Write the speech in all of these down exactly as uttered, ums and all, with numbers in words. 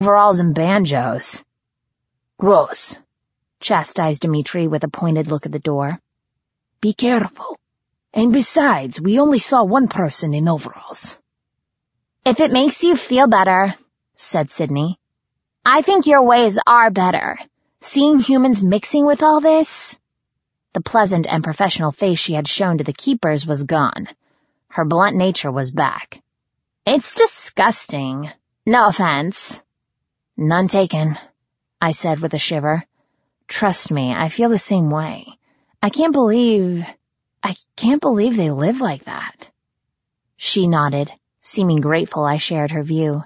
overalls and banjos. Gross, chastised Dimitri with a pointed look at the door. Be careful. And besides, we only saw one person in overalls. If it makes you feel better, said Sydney, I think your ways are better. Seeing humans mixing with all this? The pleasant and professional face she had shown to the keepers was gone. Her blunt nature was back. It's disgusting. No offense. None taken, I said with a shiver. Trust me, I feel the same way. I can't believe... I can't believe they live like that. She nodded, seeming grateful I shared her view.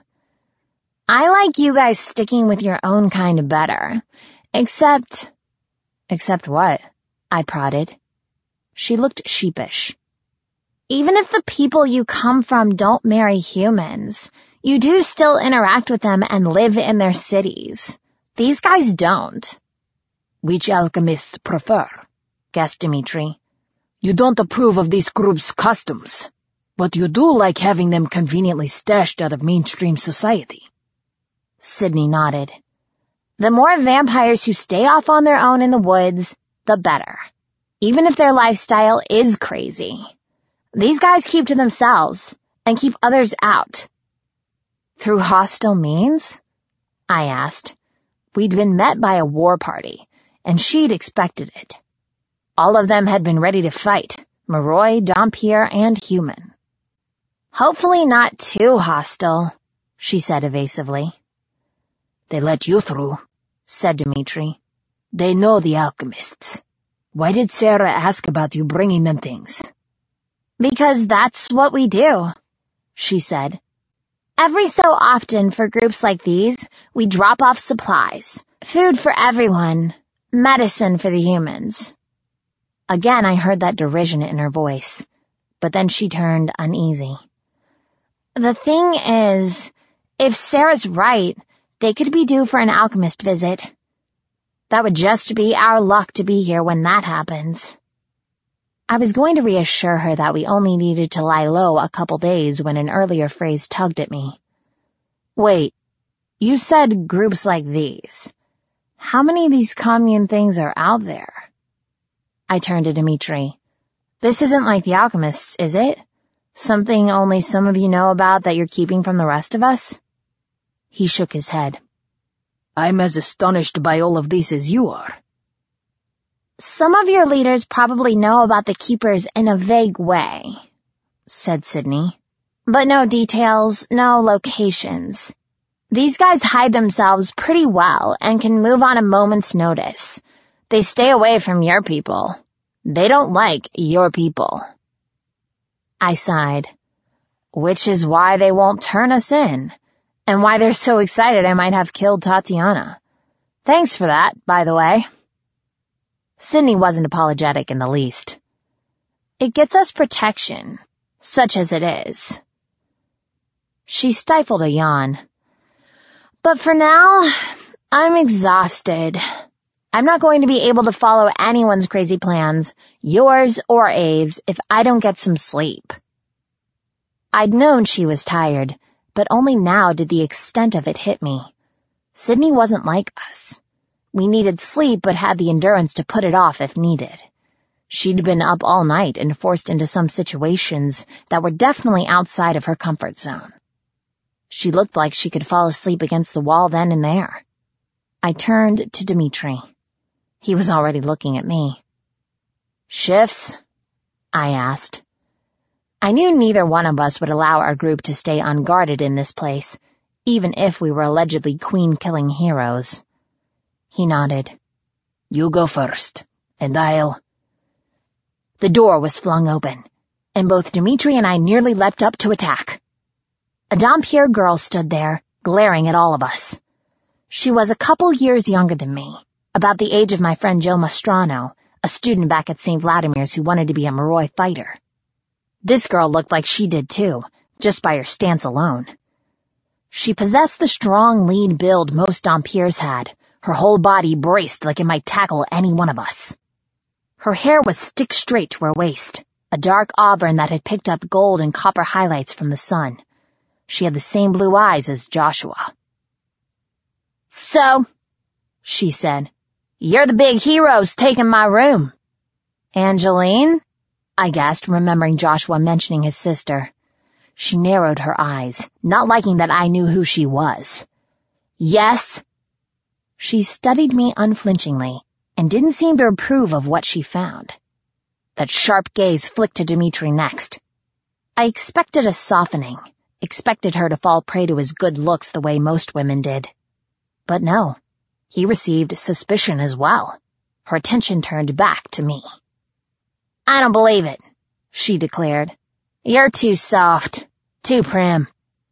I like you guys sticking with your own kind better. Except... Except what? I prodded. She looked sheepish. Even if the people you come from don't marry humans, you do still interact with them and live in their cities. These guys don't. Which alchemists prefer? Guessed Dimitri. You don't approve of these groups' customs, but you do like having them conveniently stashed out of mainstream society. Sydney nodded. The more vampires who stay off on their own in the woods, the better. Even if their lifestyle is crazy. These guys keep to themselves and keep others out. Through hostile means? I asked. We'd been met by a war party, and she'd expected it. All of them had been ready to fight, Moroi, Dhampir, and human. Hopefully not too hostile, she said evasively. They let you through, said Dimitri. They know the alchemists. Why did Sarah ask about you bringing them things? Because that's what we do, she said. Every so often for groups like these, we drop off supplies, food for everyone, medicine for the humans. Again, I heard that derision in her voice, but then she turned uneasy. The thing is, if Sarah's right, they could be due for an alchemist visit. That would just be our luck to be here when that happens. I was going to reassure her that we only needed to lie low a couple days when an earlier phrase tugged at me. Wait, you said groups like these. How many of these commune things are out there? I turned to Dimitri. This isn't like the alchemists, is it? Something only some of you know about that you're keeping from the rest of us? He shook his head. I'm as astonished by all of this as you are. Some of your leaders probably know about the keepers in a vague way, said Sydney. But no details, no locations. These guys hide themselves pretty well and can move on a moment's notice. They stay away from your people. They don't like your people. I sighed. Which is why they won't turn us in, and why they're so excited I might have killed Tatiana. Thanks for that, by the way. Sydney wasn't apologetic in the least. It gets us protection, such as it is. She stifled a yawn. But for now, I'm exhausted. I'm not going to be able to follow anyone's crazy plans, yours or Abe's, if I don't get some sleep. I'd known she was tired, but only now did the extent of it hit me. Sydney wasn't like us. We needed sleep but had the endurance to put it off if needed. She'd been up all night and forced into some situations that were definitely outside of her comfort zone. She looked like she could fall asleep against the wall then and there. I turned to Dimitri. He was already looking at me. Shifts? I asked. I knew neither one of us would allow our group to stay unguarded in this place, even if we were allegedly queen-killing heroes. He nodded. You go first, and I'll... The door was flung open, and both Dimitri and I nearly leapt up to attack. A Dhampir girl stood there, glaring at all of us. She was a couple years younger than me, about the age of my friend Joe Mastrano, a student back at Saint Vladimir's who wanted to be a Moroi fighter. This girl looked like she did too, just by her stance alone. She possessed the strong lean build most Dhampirs had, her whole body braced like it might tackle any one of us. Her hair was stick straight to her waist, a dark auburn that had picked up gold and copper highlights from the sun. She had the same blue eyes as Joshua. so," she said. "You're the big heroes taking my room." "Angeline?" I gasped, remembering Joshua mentioning his sister. She narrowed her eyes, not liking that I knew who she was. "Yes." She studied me unflinchingly and didn't seem to approve of what she found. That sharp gaze flicked to Dimitri next. I expected a softening, expected her to fall prey to his good looks the way most women did. But no, he received suspicion as well. Her attention turned back to me. "I don't believe it," she declared. "You're too soft, too prim."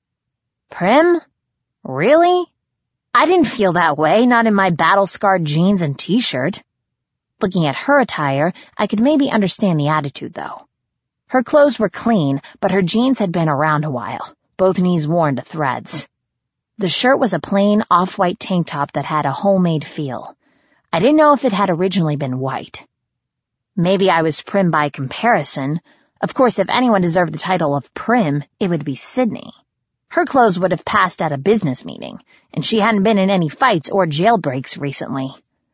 Prim? Really? I didn't feel that way, not in my battle-scarred jeans and t-shirt. Looking at her attire, I could maybe understand the attitude, though. Her clothes were clean, but her jeans had been around a while, both knees worn to threads. The shirt was a plain off-white tank top that had a homemade feel. I didn't know if it had originally been white. Maybe I was prim by comparison. Of course, if anyone deserved the title of prim, it would be Sydney. Her clothes would have passed at a business meeting, and she hadn't been in any fights or jailbreaks recently.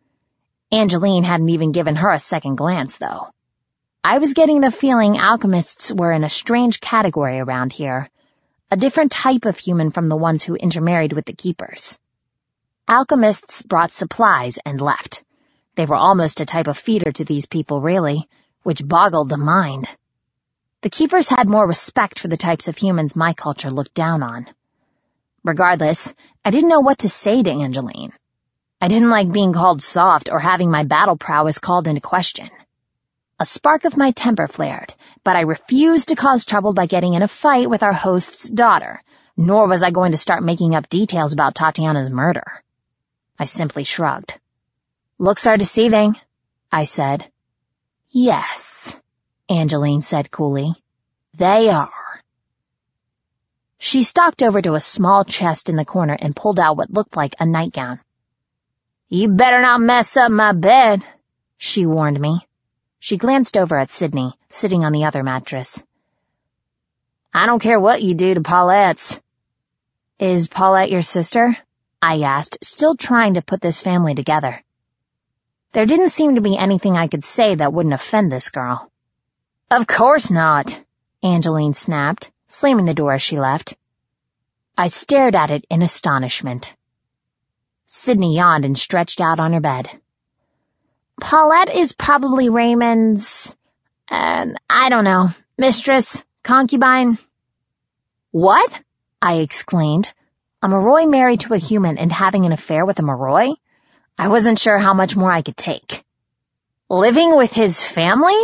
Angeline hadn't even given her a second glance, though. I was getting the feeling alchemists were in a strange category around here, a different type of human from the ones who intermarried with the keepers. Alchemists brought supplies and left. They were almost a type of feeder to these people, really, which boggled the mind. The keepers had more respect for the types of humans my culture looked down on. Regardless, I didn't know what to say to Angeline. I didn't like being called soft or having my battle prowess called into question. A spark of my temper flared, but I refused to cause trouble by getting in a fight with our host's daughter, nor was I going to start making up details about Tatiana's murder. I simply shrugged. "Looks are deceiving," I said. "Yes," Angeline said coolly. "They are." She stalked over to a small chest in the corner and pulled out what looked like a nightgown. "You better not mess up my bed," she warned me. She glanced over at Sydney, sitting on the other mattress. "I don't care what you do to Paulette's." "Is Paulette your sister?" I asked, still trying to put this family together. There didn't seem to be anything I could say that wouldn't offend this girl. "Of course not," Angeline snapped, slamming the door as she left. I stared at it in astonishment. Sydney yawned and stretched out on her bed. "Paulette is probably Raymond's, uh, I don't know, mistress, concubine." "What?" I exclaimed. A Moroi married to a human and having an affair with a Moroi? I wasn't sure how much more I could take. "Living with his family?"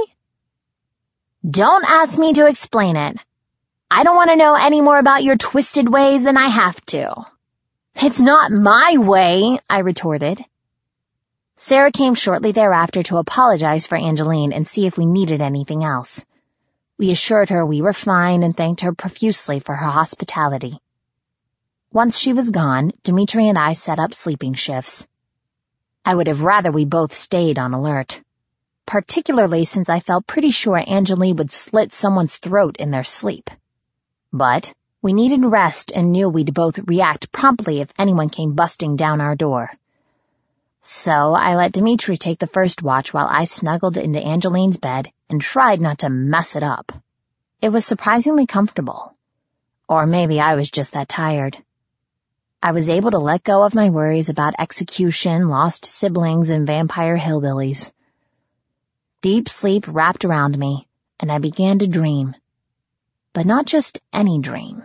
"Don't ask me to explain it. I don't want to know any more about your twisted ways than I have to." "It's not my way," I retorted. Sarah came shortly thereafter to apologize for Angeline and see if we needed anything else. We assured her we were fine and thanked her profusely for her hospitality. Once she was gone, Dimitri and I set up sleeping shifts. I would have rather we both stayed on alert, particularly since I felt pretty sure Angeline would slit someone's throat in their sleep. But we needed rest and knew we'd both react promptly if anyone came busting down our door. So I let Dimitri take the first watch while I snuggled into Angeline's bed and tried not to mess it up. It was surprisingly comfortable. Or maybe I was just that tired. I was able to let go of my worries about execution, lost siblings, and vampire hillbillies. Deep sleep wrapped around me, and I began to dream. But not just any dream.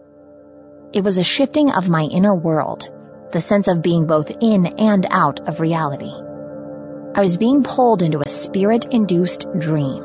It was a shifting of my inner world, the sense of being both in and out of reality. I was being pulled into a spirit-induced dream.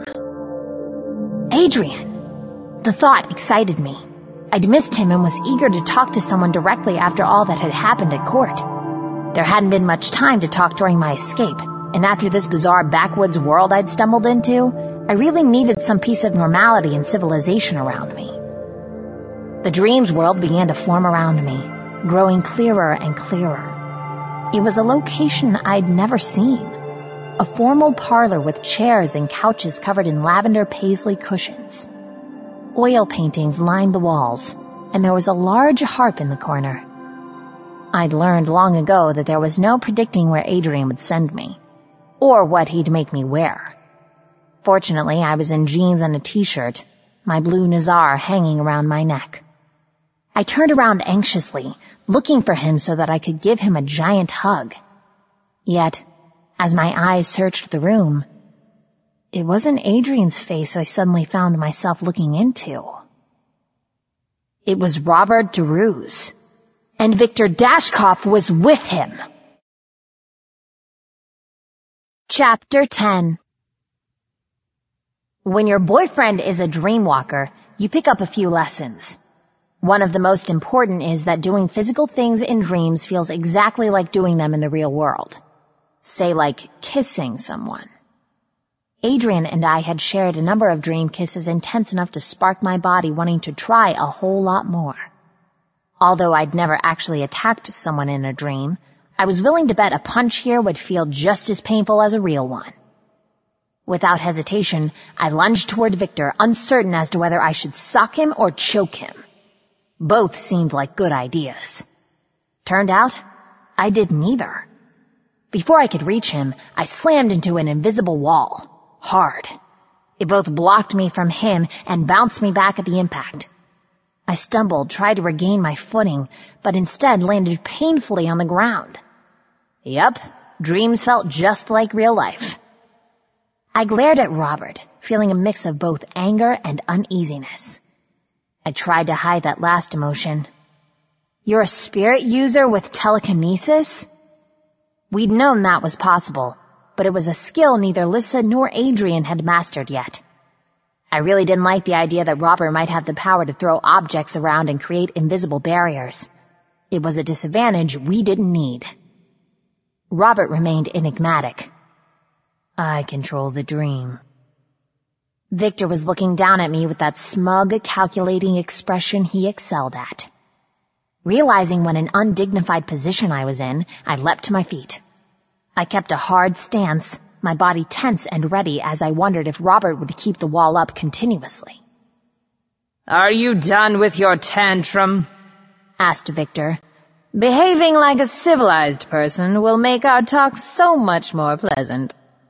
Adrian! The thought excited me. I'd missed him and was eager to talk to someone directly after all that had happened at court. There hadn't been much time to talk during my escape, and after this bizarre backwoods world I'd stumbled into, I really needed some piece of normality and civilization around me. The dreams world began to form around me, growing clearer and clearer. It was a location I'd never seen. A formal parlor with chairs and couches covered in lavender paisley cushions. Oil paintings lined the walls, and there was a large harp in the corner. I'd learned long ago that there was no predicting where Adrian would send me, or what he'd make me wear. Fortunately, I was in jeans and a t-shirt, my blue Nazar hanging around my neck. I turned around anxiously, looking for him so that I could give him a giant hug. Yet, as my eyes searched the room, it wasn't Adrian's face I suddenly found myself looking into. It was Robert Derues, and Victor Dashkoff was with him. Chapter ten. When your boyfriend is a dreamwalker, you pick up a few lessons. One of the most important is that doing physical things in dreams feels exactly like doing them in the real world. Say like kissing someone. Adrian and I had shared a number of dream kisses intense enough to spark my body wanting to try a whole lot more. Although I'd never actually attacked someone in a dream, I was willing to bet a punch here would feel just as painful as a real one. Without hesitation, I lunged toward Victor, uncertain as to whether I should sock him or choke him. Both seemed like good ideas. Turned out, I did neither. Before I could reach him, I slammed into an invisible wall. Hard. It both blocked me from him and bounced me back at the impact. I stumbled, tried to regain my footing, but instead landed painfully on the ground. Yup, dreams felt just like real life. I glared at Robert, feeling a mix of both anger and uneasiness. I tried to hide that last emotion. You're a spirit user with telekinesis? We'd known that was possible, but it was a skill neither Lissa nor Adrian had mastered yet. I really didn't like the idea that Robert might have the power to throw objects around and create invisible barriers. It was a disadvantage we didn't need. Robert remained enigmatic. I control the dream. Victor was looking down at me with that smug, calculating expression he excelled at. Realizing what an undignified position I was in, I leapt to my feet. I kept a hard stance, my body tense and ready as I wondered if Robert would keep the wall up continuously. "Are you done with your tantrum?" asked Victor. "Behaving like a civilized person will make our talk so much more pleasant."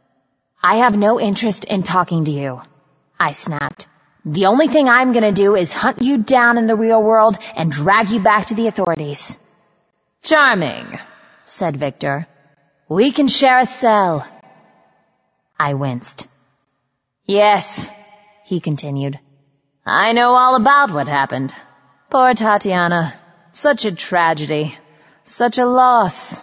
I have no interest in talking to you, I snapped. The only thing I'm gonna do is hunt you down in the real world and drag you back to the authorities. Charming, said Victor. We can share a cell. I winced. Yes, he continued. I know all about what happened. Poor Tatiana. Such a tragedy. Such a loss.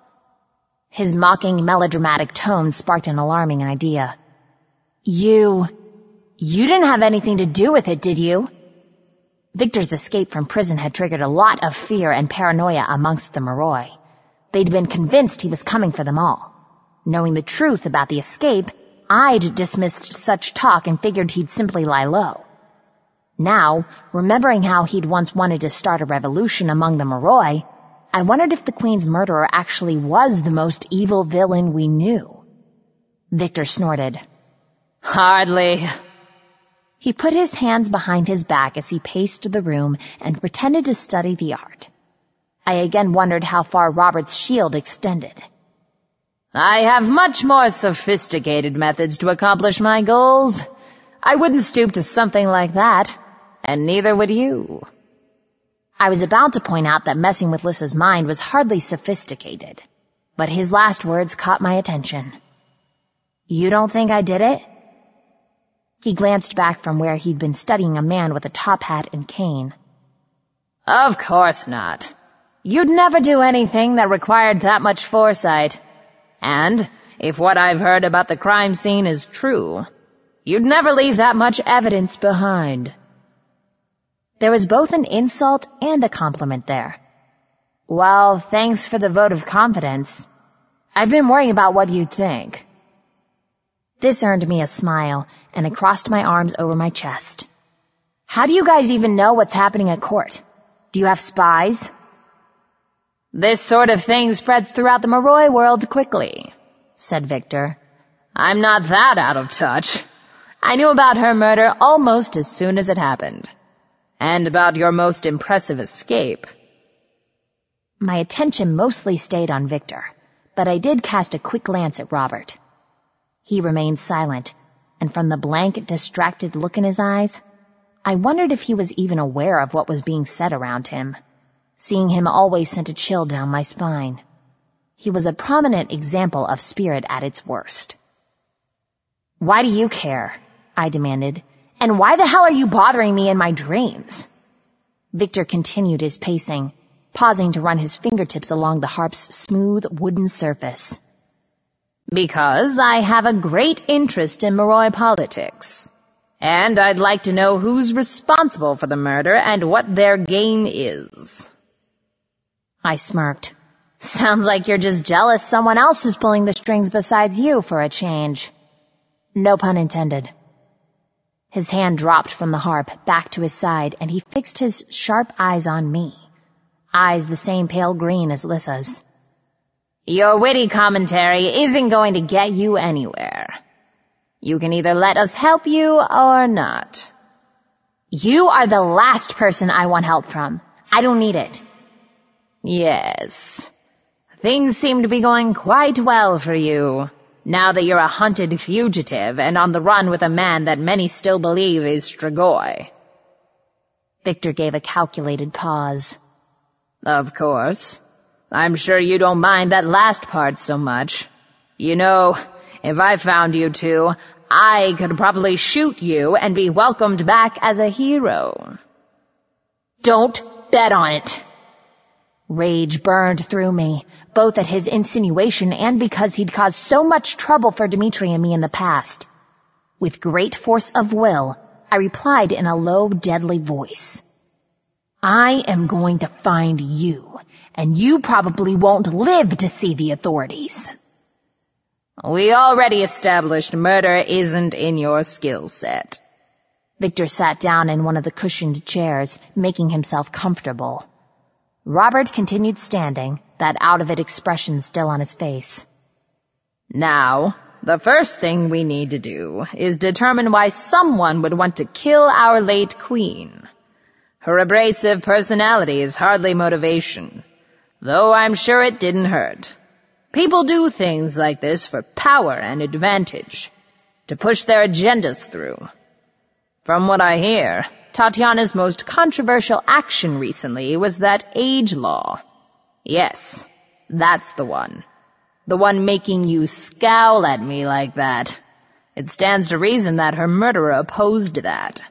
His mocking, melodramatic tone sparked an alarming idea. You... you didn't have anything to do with it, did you? Victor's escape from prison had triggered a lot of fear and paranoia amongst the Moroi. They'd been convinced he was coming for them all. Knowing the truth about the escape, I'd dismissed such talk and figured he'd simply lie low. Now, remembering how he'd once wanted to start a revolution among the Moroi, I wondered if the Queen's murderer actually was the most evil villain we knew. Victor snorted. Hardly. He put his hands behind his back as he paced the room and pretended to study the art. I again wondered how far Robert's shield extended. I have much more sophisticated methods to accomplish my goals. I wouldn't stoop to something like that, and neither would you. I was about to point out that messing with Lissa's mind was hardly sophisticated, but his last words caught my attention. You don't think I did it? He glanced back from where he'd been studying a man with a top hat and cane. Of course not. You'd never do anything that required that much foresight. And, if what I've heard about the crime scene is true, you'd never leave that much evidence behind. There was both an insult and a compliment there. Well, thanks for the vote of confidence. I've been worrying about what you'd think. This earned me a smile, and I crossed my arms over my chest. How do you guys even know what's happening at court? Do you have spies? This sort of thing spreads throughout the Moroi world quickly, said Victor. I'm not that out of touch. I knew about her murder almost as soon as it happened. And about your most impressive escape. My attention mostly stayed on Victor, but I did cast a quick glance at Robert. He remained silent, and from the blank, distracted look in his eyes, I wondered if he was even aware of what was being said around him. Seeing him always sent a chill down my spine. He was a prominent example of spirit at its worst. "Why do you care?" I demanded. "And why the hell are you bothering me in my dreams?" Victor continued his pacing, pausing to run his fingertips along the harp's smooth wooden surface. "Because I have a great interest in Moroi politics. And I'd like to know who's responsible for the murder and what their game is." I smirked. "Sounds like you're just jealous someone else is pulling the strings besides you for a change." No pun intended. His hand dropped from the harp back to his side, and he fixed his sharp eyes on me. Eyes the same pale green as Lissa's. "Your witty commentary isn't going to get you anywhere. You can either let us help you or not." "You are the last person I want help from. I don't need it." "Yes. Things seem to be going quite well for you, now that you're a hunted fugitive and on the run with a man that many still believe is Strigoi." Victor gave a calculated pause. "Of course. I'm sure you don't mind that last part so much. You know, if I found you two, I could probably shoot you and be welcomed back as a hero." "Don't bet on it." Rage burned through me, both at his insinuation and because he'd caused so much trouble for Dimitri and me in the past. With great force of will, I replied in a low, deadly voice. "I am going to find you, and you probably won't live to see the authorities." "We already established murder isn't in your skill set." Victor sat down in one of the cushioned chairs, making himself comfortable. Robert continued standing, that out-of-it expression still on his face. "Now, the first thing we need to do is determine why someone would want to kill our late queen. Her abrasive personality is hardly motivation, though I'm sure it didn't hurt. People do things like this for power and advantage, to push their agendas through. From what I hear, Tatiana's most controversial action recently was that age law. Yes, that's the one. The one making you scowl at me like that. It stands to reason that her murderer opposed that."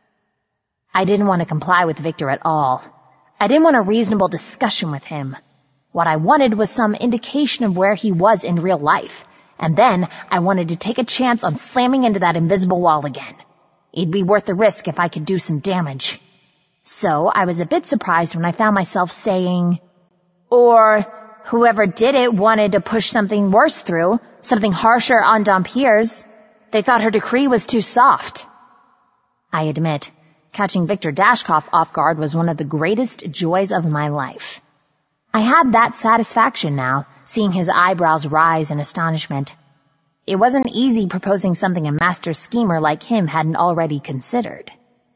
I didn't want to comply with Victor at all. I didn't want a reasonable discussion with him. What I wanted was some indication of where he was in real life, and then I wanted to take a chance on slamming into that invisible wall again. It'd be worth the risk if I could do some damage. So I was a bit surprised when I found myself saying, "Or whoever did it wanted to push something worse through, something harsher on Dampiers. They thought her decree was too soft." I admit, catching Victor Dashkoff off guard was one of the greatest joys of my life. I had that satisfaction now, seeing his eyebrows rise in astonishment. It wasn't easy proposing something a master schemer like him hadn't already considered.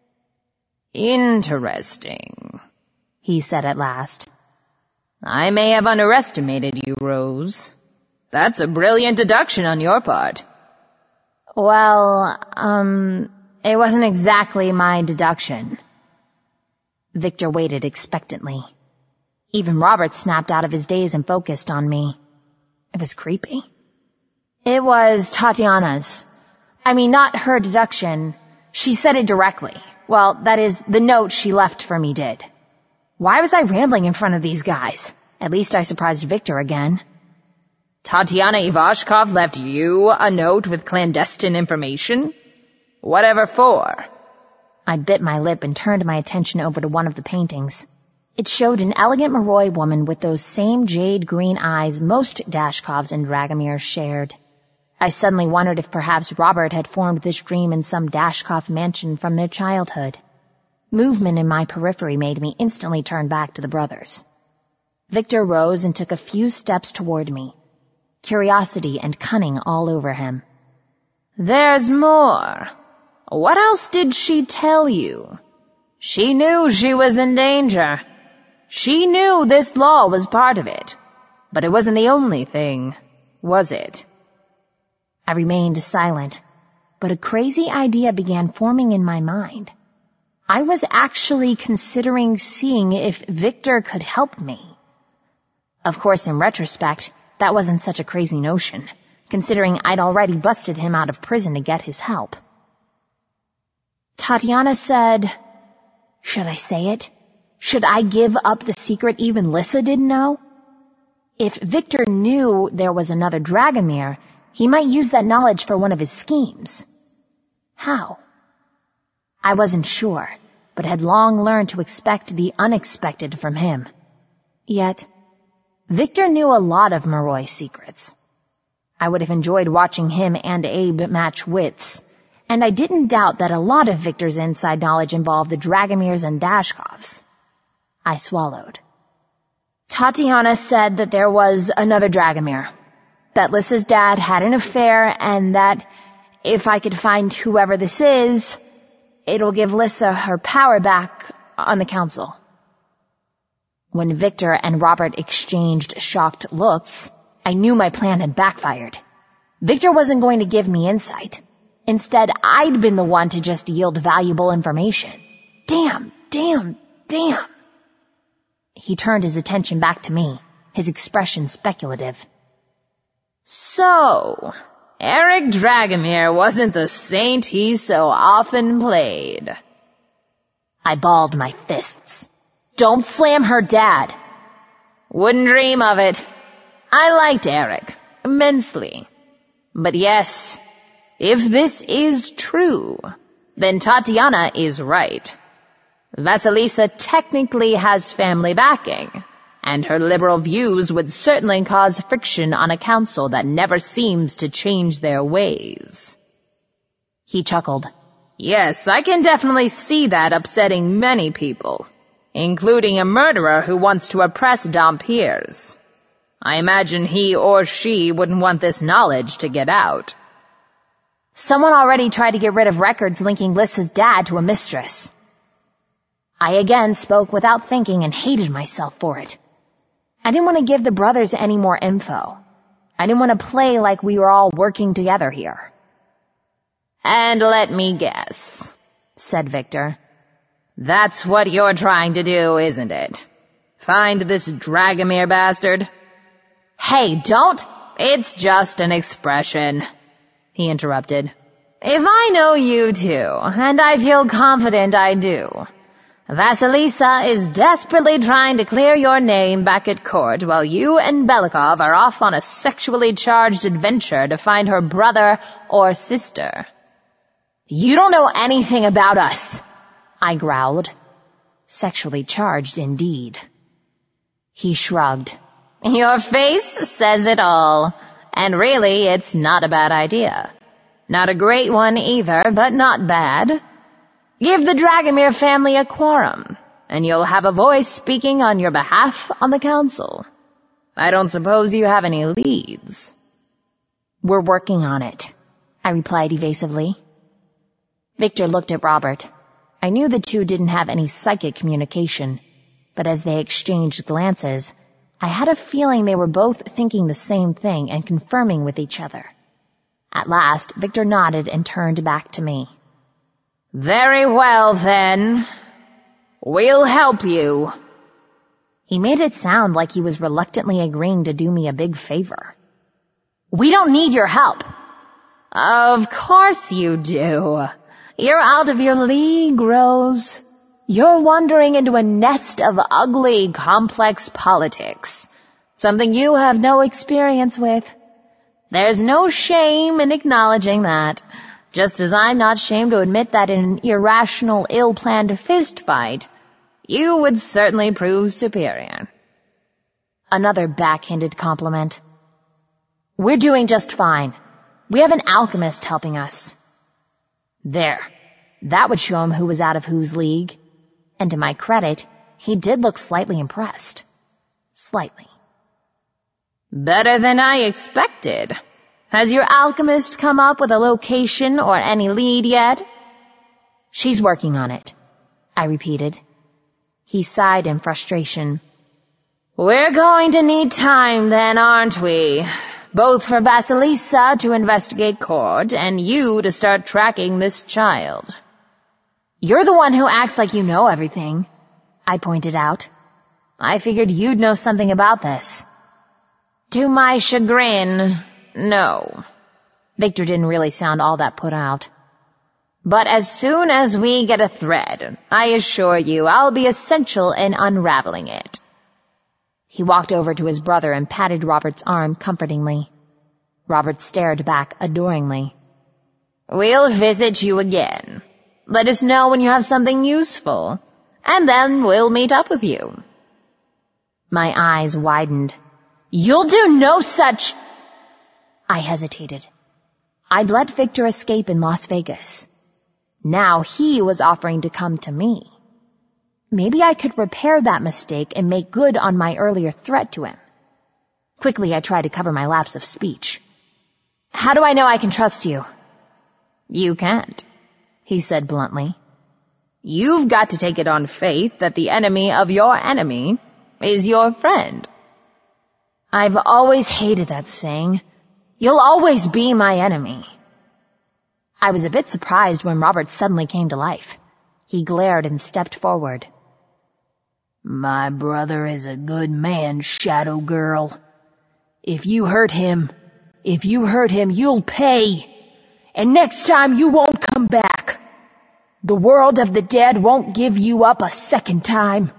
"Interesting," he said at last. "I may have underestimated you, Rose. That's a brilliant deduction on your part." "Well, um, it wasn't exactly my deduction." Victor waited expectantly. Even Robert snapped out of his daze and focused on me. It was creepy. "It was Tatiana's. I mean, not her deduction. She said it directly. Well, that is, the note she left for me did. Why was I rambling in front of these guys? At least I surprised Victor again." "Tatiana Ivashkov left you a note with clandestine information? Whatever for?" I bit my lip and turned my attention over to one of the paintings. It showed an elegant Moroi woman with those same jade-green eyes most Dashkovs and Dragomirs shared. I suddenly wondered if perhaps Robert had formed this dream in some Dashkov mansion from their childhood. Movement in my periphery made me instantly turn back to the brothers. Victor rose and took a few steps toward me, curiosity and cunning all over him. "There's more. What else did she tell you? She knew she was in danger. She knew this law was part of it, but it wasn't the only thing, was it? I remained silent, but a crazy idea began forming in my mind. I was actually considering seeing if Victor could help me. Of course, in retrospect, that wasn't such a crazy notion, considering I'd already busted him out of prison to get his help. Tatiana said, should I say it? Should I give up the secret even Lissa didn't know? If Victor knew there was another Dragomir, he might use that knowledge for one of his schemes. How? I wasn't sure, but had long learned to expect the unexpected from him. Yet, Victor knew a lot of Morroy's secrets. I would have enjoyed watching him and Abe match wits, and I didn't doubt that a lot of Victor's inside knowledge involved the Dragomirs and Dashkovs. I swallowed. Tatiana said that there was another Dragomir, that Lissa's dad had an affair, and that if I could find whoever this is, it'll give Lissa her power back on the council. When Victor and Robert exchanged shocked looks, I knew my plan had backfired. Victor wasn't going to give me insight. Instead, I'd been the one to just yield valuable information. Damn, damn, damn. He turned his attention back to me, his expression speculative. So, Eric Dragomir wasn't the saint he so often played. I balled my fists. Don't slam her dad. Wouldn't dream of it. I liked Eric immensely. But yes, if this is true, then Tatiana is right. Vasilisa technically has family backing, and her liberal views would certainly cause friction on a council that never seems to change their ways. He chuckled. Yes, I can definitely see that upsetting many people, including a murderer who wants to oppress Dhampirs. I imagine he or she wouldn't want this knowledge to get out. Someone already tried to get rid of records linking Lissa's dad to a mistress. I again spoke without thinking and hated myself for it. I didn't want to give the brothers any more info. I didn't want to play like we were all working together here. And let me guess, said Victor. That's what you're trying to do, isn't it? Find this Dragomir bastard? Hey, don't! It's just an expression, he interrupted. If I know you two, and I feel confident I do, Vasilisa is desperately trying to clear your name back at court while you and Belikov are off on a sexually charged adventure to find her brother or sister. You don't know anything about us, I growled. Sexually charged indeed. He shrugged. Your face says it all, and really it's not a bad idea. Not a great one either, but not bad. Give the Dragomir family a quorum, and you'll have a voice speaking on your behalf on the council. I don't suppose you have any leads. We're working on it, I replied evasively. Victor looked at Robert. I knew the two didn't have any psychic communication, but as they exchanged glances, I had a feeling they were both thinking the same thing and confirming with each other. At last, Victor nodded and turned back to me. Very well, then. We'll help you. He made it sound like he was reluctantly agreeing to do me a big favor. We don't need your help. Of course you do. You're out of your league, Rose. You're wandering into a nest of ugly, complex politics, something you have no experience with. There's no shame in acknowledging that, just as I'm not ashamed to admit that in an irrational, ill-planned fistfight, you would certainly prove superior. Another backhanded compliment. We're doing just fine. We have an alchemist helping us. There. That would show him who was out of whose league. And to my credit, he did look slightly impressed. Slightly. Better than I expected. Has your alchemist come up with a location or any lead yet? She's working on it, I repeated. He sighed in frustration. We're going to need time then, aren't we? Both for Vasilisa to investigate Cord and you to start tracking this child. You're the one who acts like you know everything, I pointed out. I figured you'd know something about this. To my chagrin, no. Victor didn't really sound all that put out. But as soon as we get a thread, I assure you I'll be essential in unraveling it. He walked over to his brother and patted Robert's arm comfortingly. Robert stared back adoringly. We'll visit you again. Let us know when you have something useful, and then we'll meet up with you. My eyes widened. You'll do no such... I hesitated. I'd let Victor escape in Las Vegas. Now he was offering to come to me. Maybe I could repair that mistake and make good on my earlier threat to him. Quickly, I tried to cover my lapse of speech. How do I know I can trust you? You can't, he said bluntly. You've got to take it on faith that the enemy of your enemy is your friend. I've always hated that saying. You'll always be my enemy. I was a bit surprised when Robert suddenly came to life. He glared and stepped forward. My brother is a good man, Shadow Girl. If you hurt him, if you hurt him, you'll pay. And next time you won't come back. The world of the dead won't give you up a second time.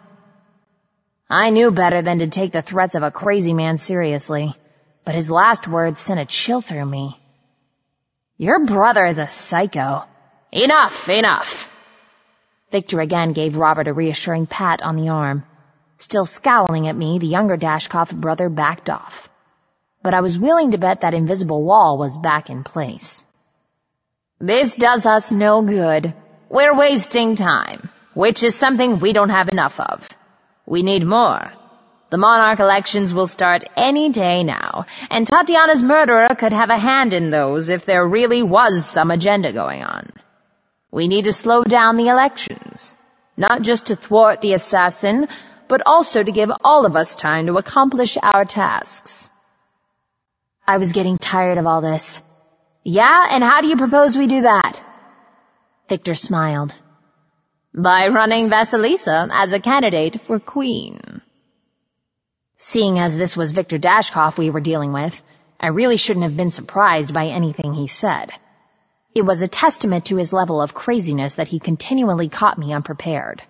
I knew better than to take the threats of a crazy man seriously, but his last words sent a chill through me. Your brother is a psycho. Enough, enough. Victor again gave Robert a reassuring pat on the arm. Still scowling at me, the younger Dashkoff brother backed off. But I was willing to bet that invisible wall was back in place. This does us no good. We're wasting time, which is something we don't have enough of. We need more. The Monarch elections will start any day now, and Tatiana's murderer could have a hand in those if there really was some agenda going on. We need to slow down the elections, not just to thwart the assassin, but also to give all of us time to accomplish our tasks. I was getting tired of all this. Yeah, and how do you propose we do that? Victor smiled. By running Vasilisa as a candidate for queen. Seeing as this was Victor Dashkoff we were dealing with, I really shouldn't have been surprised by anything he said. It was a testament to his level of craziness that he continually caught me unprepared.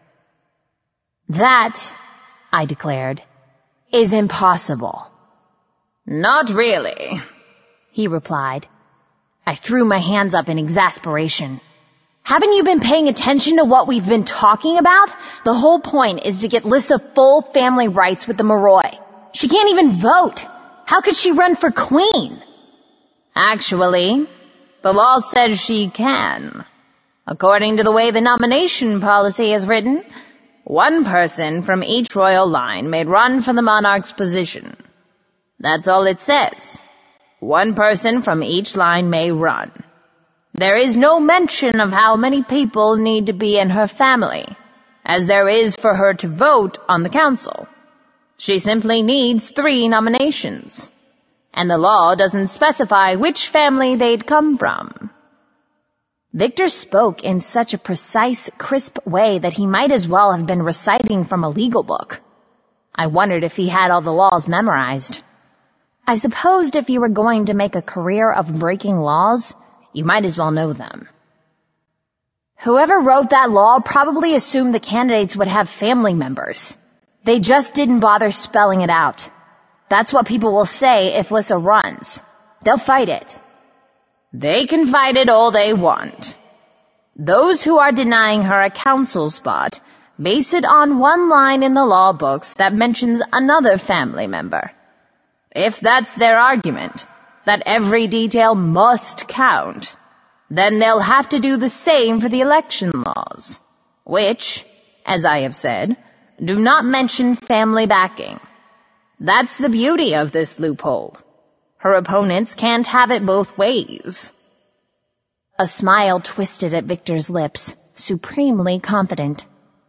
That, I declared, is impossible. Not really, he replied. I threw my hands up in exasperation. Haven't you been paying attention to what we've been talking about? The whole point is to get Lissa full family rights with the Moroi. She can't even vote. How could she run for queen? Actually, the law says she can. According to the way the nomination policy is written, one person from each royal line may run for the monarch's position. That's all it says. One person from each line may run. There is no mention of how many people need to be in her family, as there is for her to vote on the council. She simply needs three nominations, and the law doesn't specify which family they'd come from. Victor spoke in such a precise, crisp way that he might as well have been reciting from a legal book. I wondered if he had all the laws memorized. I supposed if you were going to make a career of breaking laws, you might as well know them. Whoever wrote that law probably assumed the candidates would have family members. They just didn't bother spelling it out. That's what people will say if Lissa runs. They'll fight it. They can fight it all they want. Those who are denying her a council spot base it on one line in the law books that mentions another family member. If that's their argument, that every detail must count, then they'll have to do the same for the election laws, which, as I have said, do not mention family backing. That's the beauty of this loophole. Her opponents can't have it both ways. A smile twisted at Victor's lips, supremely confident.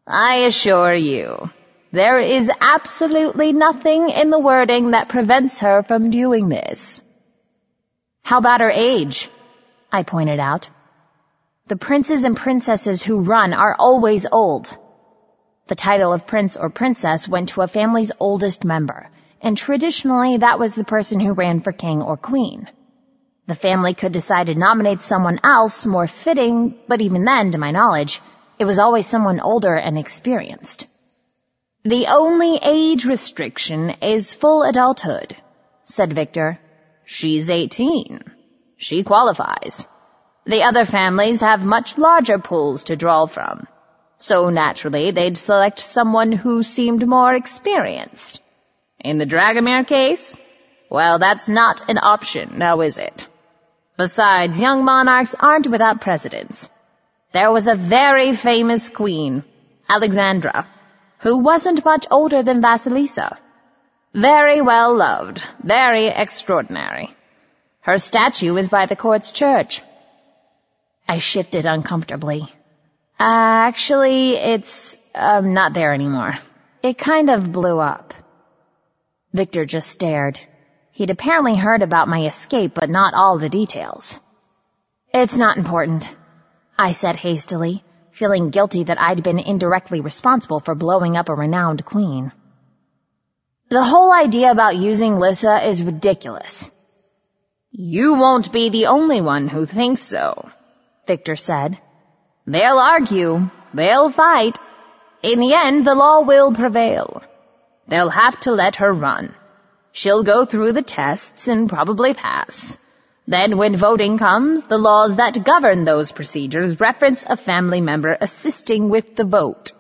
I assure you, there is absolutely nothing in the wording that prevents her from doing this. How about her age? I pointed out. The princes and princesses who run are always old. The title of prince or princess went to a family's oldest member, and traditionally that was the person who ran for king or queen. The family could decide to nominate someone else more fitting, but even then, to my knowledge, it was always someone older and experienced. The only age restriction is full adulthood, said Victor. She's eighteen. She qualifies. The other families have much larger pools to draw from, so naturally they'd select someone who seemed more experienced. In the Dragomir case, well, that's not an option, now is it? Besides, young monarchs aren't without precedents. There was a very famous queen, Alexandra, who wasn't much older than Vasilisa. Very well loved, very extraordinary. Her statue is by the court's church. I shifted uncomfortably. Uh, actually, it's, um, not there anymore. It kind of blew up. Victor just stared. He'd apparently heard about my escape, but not all the details. It's not important, I said hastily, feeling guilty that I'd been indirectly responsible for blowing up a renowned queen. The whole idea about using Lissa is ridiculous. You won't be the only one who thinks so, Victor said. They'll argue, they'll fight. In the end, the law will prevail. They'll have to let her run. She'll go through the tests and probably pass. Then when voting comes, the laws that govern those procedures reference a family member assisting with the vote.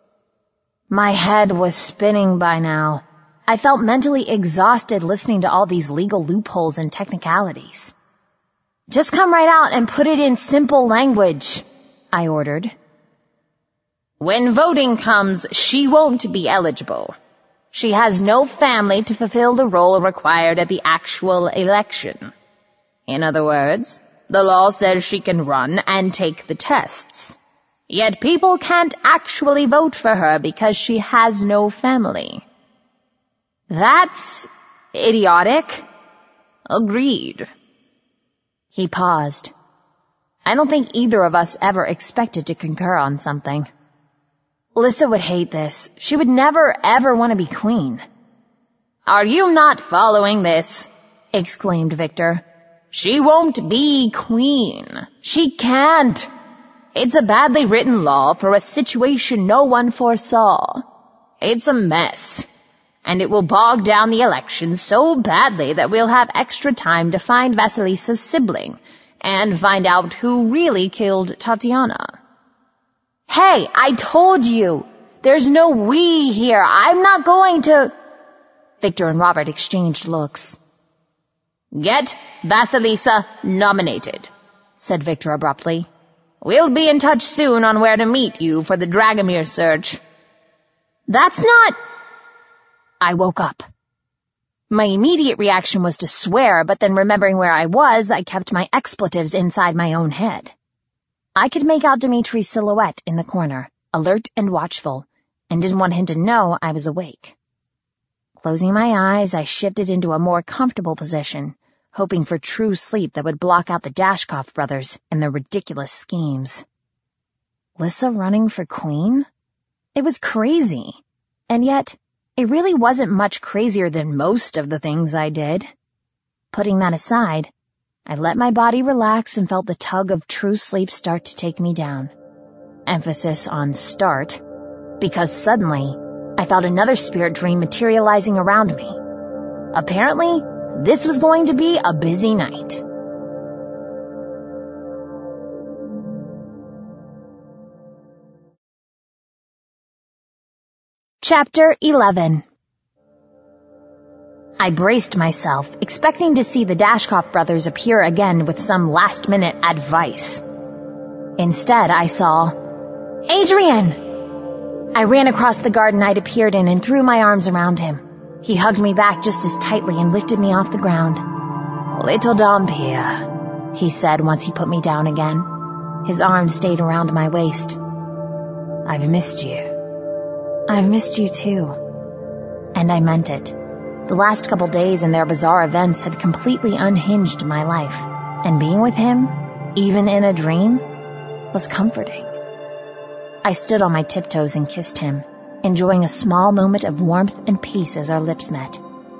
My head was spinning by now. I felt mentally exhausted listening to all these legal loopholes and technicalities. Just come right out and put it in simple language, I ordered. When voting comes, she won't be eligible. She has no family to fulfill the role required at the actual election. In other words, the law says she can run and take the tests. Yet people can't actually vote for her because she has no family. That's idiotic. Agreed. He paused. I don't think either of us ever expected to concur on something. Lissa would hate this. She would never, ever want to be queen. Are you not following this? Exclaimed Victor. She won't be queen. She can't. It's a badly written law for a situation no one foresaw. It's a mess. And it will bog down the election so badly that we'll have extra time to find Vasilisa's sibling and find out who really killed Tatiana. Hey, I told you! There's no we here. I'm not going to... Victor and Robert exchanged looks. Get Vasilisa nominated, said Victor abruptly. We'll be in touch soon on where to meet you for the Dragomir search. That's not... I woke up. My immediate reaction was to swear, but then remembering where I was, I kept my expletives inside my own head. I could make out Dimitri's silhouette in the corner, alert and watchful, and didn't want him to know I was awake. Closing my eyes, I shifted into a more comfortable position, hoping for true sleep that would block out the Dashkoff brothers and their ridiculous schemes. Lissa running for queen? It was crazy. And yet, it really wasn't much crazier than most of the things I did. Putting that aside, I let my body relax and felt the tug of true sleep start to take me down. Emphasis on start, because suddenly I felt another spirit dream materializing around me. Apparently, this was going to be a busy night. Chapter eleven. I braced myself, expecting to see the Dashkoff brothers appear again with some last-minute advice. Instead, I saw... Adrian! I ran across the garden I'd appeared in and threw my arms around him. He hugged me back just as tightly and lifted me off the ground. Little Dhampir, he said once he put me down again. His arms stayed around my waist. I've missed you. I've missed you too. And I meant it. The last couple days and their bizarre events had completely unhinged my life, and being with him, even in a dream, was comforting. I stood on my tiptoes and kissed him, enjoying a small moment of warmth and peace as our lips met.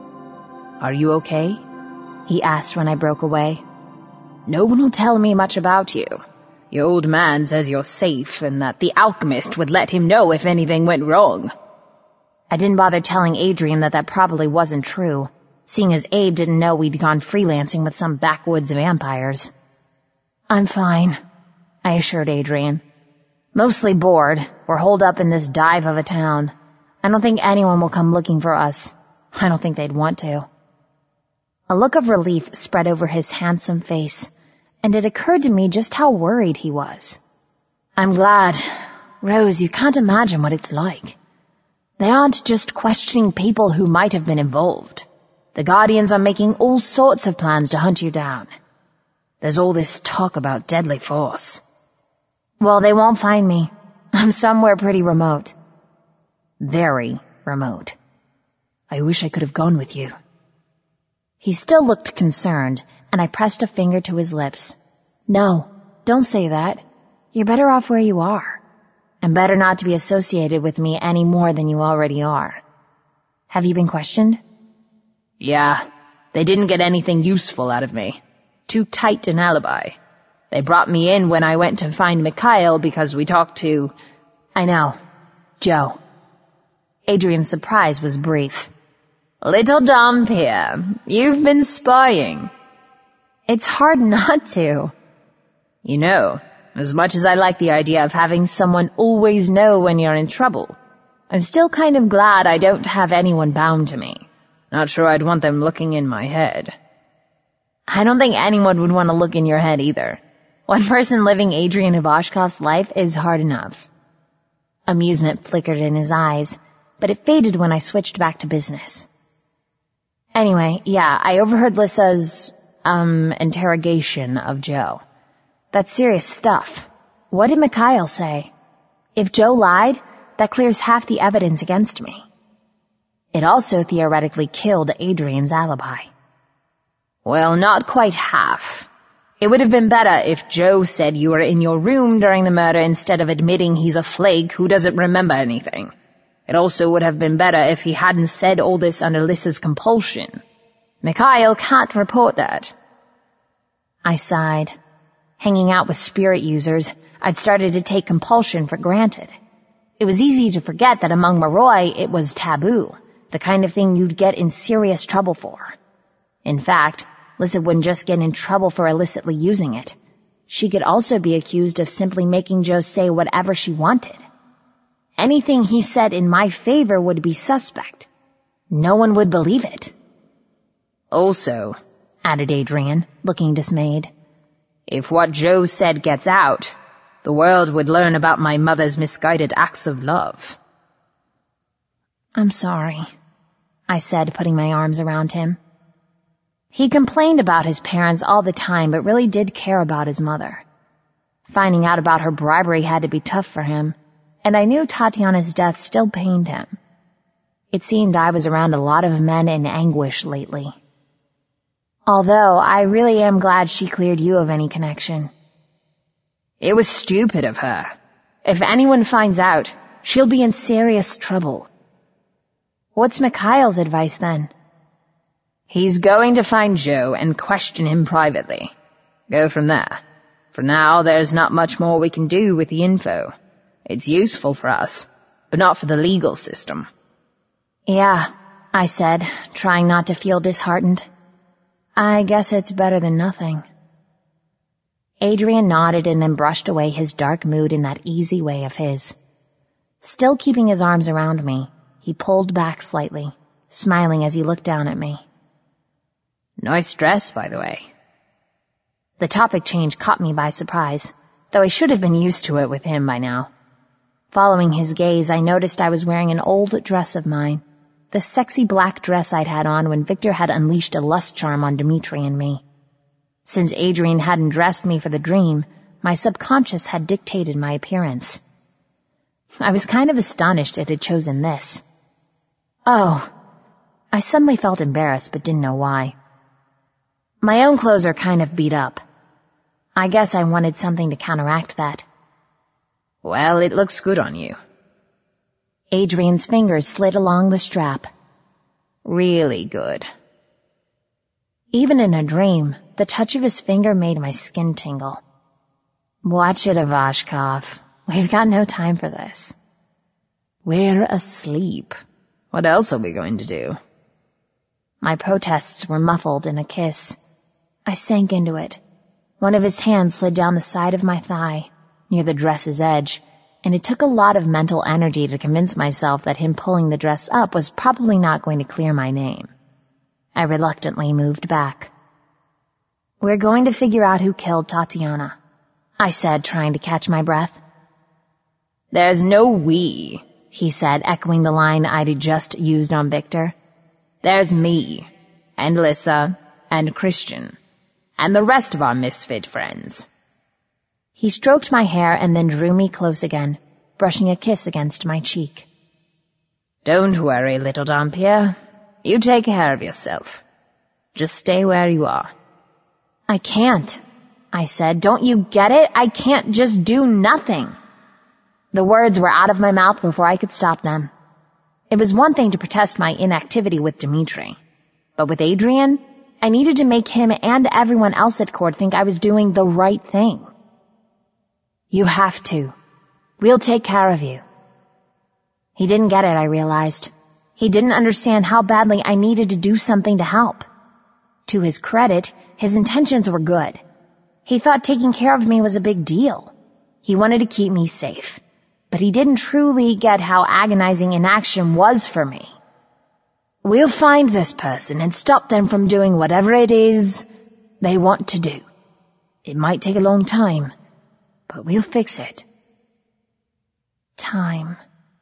Are you okay? He asked when I broke away. No one will tell me much about you. Your old man says you're safe and that the alchemist would let him know if anything went wrong. I didn't bother telling Adrian that that probably wasn't true, seeing as Abe didn't know we'd gone freelancing with some backwoods vampires. I'm fine, I assured Adrian. Mostly bored. We're holed up in this dive of a town. I don't think anyone will come looking for us. I don't think they'd want to. A look of relief spread over his handsome face, and it occurred to me just how worried he was. I'm glad. Rose, you can't imagine what it's like. They aren't just questioning people who might have been involved. The Guardians are making all sorts of plans to hunt you down. There's all this talk about deadly force. Well, they won't find me. I'm somewhere pretty remote. Very remote. I wish I could have gone with you. He still looked concerned, and I pressed a finger to his lips. No, don't say that. You're better off where you are. And better not to be associated with me any more than you already are. Have you been questioned? Yeah, they didn't get anything useful out of me. Too tight an alibi. They brought me in when I went to find Mikhail because we talked to... I know. Joe. Adrian's surprise was brief. Little Dom here, you've been spying. It's hard not to. You know, as much as I like the idea of having someone always know when you're in trouble, I'm still kind of glad I don't have anyone bound to me. Not sure I'd want them looking in my head. I don't think anyone would want to look in your head either. One person living Adrian Ivashkov's life is hard enough. Amusement flickered in his eyes, but it faded when I switched back to business. Anyway, yeah, I overheard Lissa's, um, interrogation of Joe. That's serious stuff. What did Mikhail say? If Joe lied, that clears half the evidence against me. It also theoretically killed Adrian's alibi. Well, not quite half. It would have been better if Joe said you were in your room during the murder instead of admitting he's a flake who doesn't remember anything. It also would have been better if he hadn't said all this under Lissa's compulsion. Mikhail can't report that. I sighed. Hanging out with spirit users, I'd started to take compulsion for granted. It was easy to forget that among Moroi it was taboo, the kind of thing you'd get in serious trouble for. In fact, Lissa wouldn't just get in trouble for illicitly using it. She could also be accused of simply making Joe say whatever she wanted. Anything he said in my favor would be suspect. No one would believe it. Also, added Adrian, looking dismayed, if what Joe said gets out, the world would learn about my mother's misguided acts of love. I'm sorry, I said, putting my arms around him. He complained about his parents all the time, but really did care about his mother. Finding out about her bribery had to be tough for him, and I knew Tatiana's death still pained him. It seemed I was around a lot of men in anguish lately. Although I really am glad she cleared you of any connection. It was stupid of her. If anyone finds out, she'll be in serious trouble. What's Mikhail's advice then? He's going to find Joe and question him privately. Go from there. For now, there's not much more we can do with the info. It's useful for us, but not for the legal system. Yeah, I said, trying not to feel disheartened. I guess it's better than nothing. Adrian nodded and then brushed away his dark mood in that easy way of his. Still keeping his arms around me, he pulled back slightly, smiling as he looked down at me. Nice dress, by the way. The topic change caught me by surprise, though I should have been used to it with him by now. Following his gaze, I noticed I was wearing an old dress of mine, the sexy black dress I'd had on when Victor had unleashed a lust charm on Dimitri and me. Since Adrian hadn't dressed me for the dream, my subconscious had dictated my appearance. I was kind of astonished it had chosen this. Oh, I suddenly felt embarrassed but didn't know why. My own clothes are kind of beat up. I guess I wanted something to counteract that. Well, it looks good on you. Adrian's fingers slid along the strap. Really good. Even in a dream, the touch of his finger made my skin tingle. Watch it, Ivashkov. We've got no time for this. We're asleep. What else are we going to do? My protests were muffled in a kiss. I sank into it. One of his hands slid down the side of my thigh, near the dress's edge, and it took a lot of mental energy to convince myself that him pulling the dress up was probably not going to clear my name. I reluctantly moved back. We're going to figure out who killed Tatiana, I said, trying to catch my breath. There's no we, he said, echoing the line I'd just used on Victor. There's me, and Lissa, and Christian, and the rest of our misfit friends. He stroked my hair and then drew me close again, brushing a kiss against my cheek. Don't worry, little Dampierre. You take care of yourself. Just stay where you are. I can't, I said. Don't you get it? I can't just do nothing. The words were out of my mouth before I could stop them. It was one thing to protest my inactivity with Dimitri, but with Adrian, I needed to make him and everyone else at court think I was doing the right thing. You have to. We'll take care of you. He didn't get it, I realized. He didn't understand how badly I needed to do something to help. To his credit, his intentions were good. He thought taking care of me was a big deal. He wanted to keep me safe, but he didn't truly get how agonizing inaction was for me. We'll find this person and stop them from doing whatever it is they want to do. It might take a long time, but we'll fix it. Time,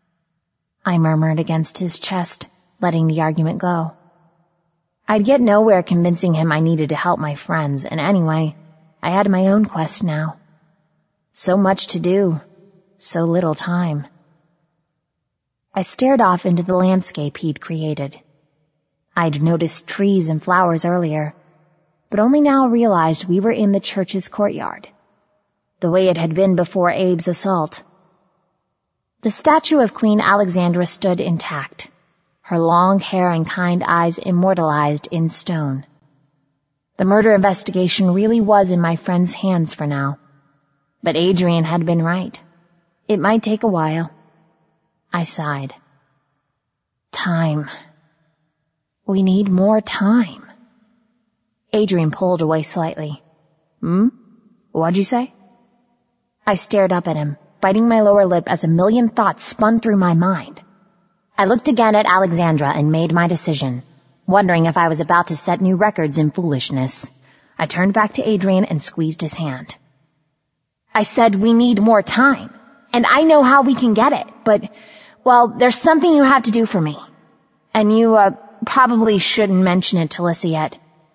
I murmured against his chest, letting the argument go. I'd get nowhere convincing him I needed to help my friends, and anyway, I had my own quest now. So much to do, so little time. I stared off into the landscape he'd created. I'd noticed trees and flowers earlier, but only now realized we were in the church's courtyard, the way it had been before Abe's assault. The statue of Queen Alexandra stood intact, her long hair and kind eyes immortalized in stone. The murder investigation really was in my friend's hands for now, but Adrian had been right. It might take a while. I sighed. Time. We need more time. Adrian pulled away slightly. Hmm? What'd you say? I stared up at him, biting my lower lip as a million thoughts spun through my mind. I looked again at Alexandra and made my decision, wondering if I was about to set new records in foolishness. I turned back to Adrian and squeezed his hand. I said we need more time, and I know how we can get it, but, well, there's something you have to do for me. And you, uh, probably shouldn't mention it to Lissa yet.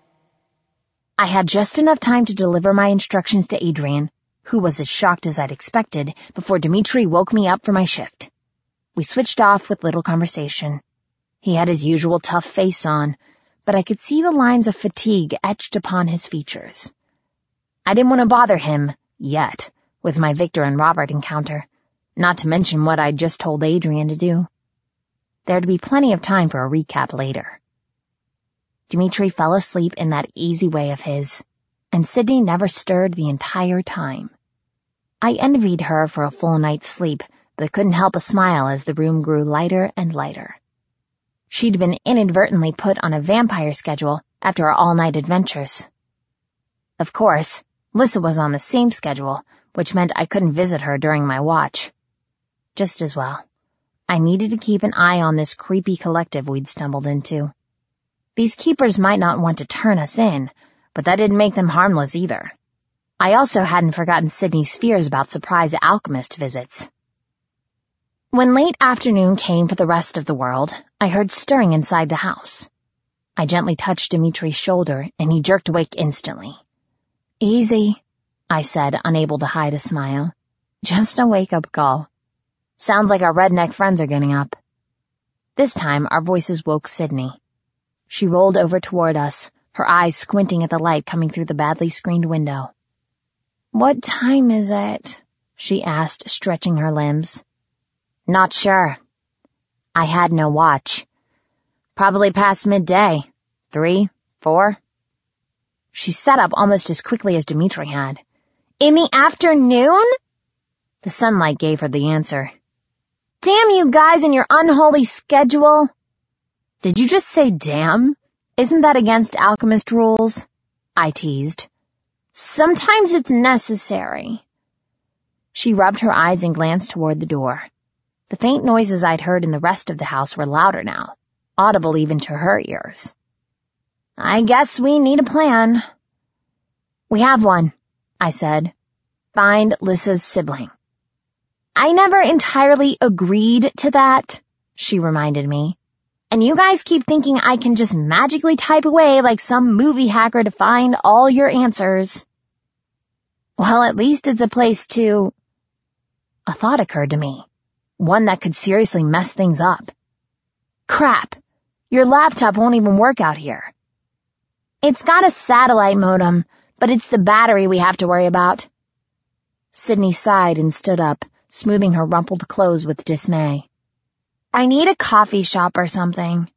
I had just enough time to deliver my instructions to Adrian, who was as shocked as I'd expected, before Dimitri woke me up for my shift. We switched off with little conversation. He had his usual tough face on, but I could see the lines of fatigue etched upon his features. I didn't want to bother him, yet, with my Victor and Robert encounter, not to mention what I'd just told Adrian to do. There'd be plenty of time for a recap later. Dimitri fell asleep in that easy way of his, and Sydney never stirred the entire time. I envied her for a full night's sleep, but couldn't help but smile as the room grew lighter and lighter. She'd been inadvertently put on a vampire schedule after our all-night adventures. Of course, Lissa was on the same schedule, which meant I couldn't visit her during my watch. Just as well. I needed to keep an eye on this creepy collective we'd stumbled into. These keepers might not want to turn us in, but that didn't make them harmless either. I also hadn't forgotten Sydney's fears about surprise alchemist visits. When late afternoon came for the rest of the world, I heard stirring inside the house. I gently touched Dimitri's shoulder, and he jerked awake instantly. Easy, I said, unable to hide a smile. Just a wake-up call. Sounds like our redneck friends are getting up. This time, our voices woke Sydney. She rolled over toward us, her eyes squinting at the light coming through the badly screened window. "What time is it?" she asked, stretching her limbs. "Not sure." I had no watch. "Probably past midday. Three, four." She sat up almost as quickly as Dimitri had. "In the afternoon?" The sunlight gave her the answer. "Damn you guys and your unholy schedule." "Did you just say damn? Isn't that against alchemist rules?" I teased. "Sometimes it's necessary." She rubbed her eyes and glanced toward the door. The faint noises I'd heard in the rest of the house were louder now, audible even to her ears. "I guess we need a plan." "We have one," I said. "Find Lissa's sibling." "I never entirely agreed to that," she reminded me. "And you guys keep thinking I can just magically type away like some movie hacker to find all your answers." "Well, at least it's a place to—" A thought occurred to me, one that could seriously mess things up. "Crap, your laptop won't even work out here." "It's got a satellite modem, but it's the battery we have to worry about." Sydney sighed and stood up, smoothing her rumpled clothes with dismay. "I need a coffee shop or something."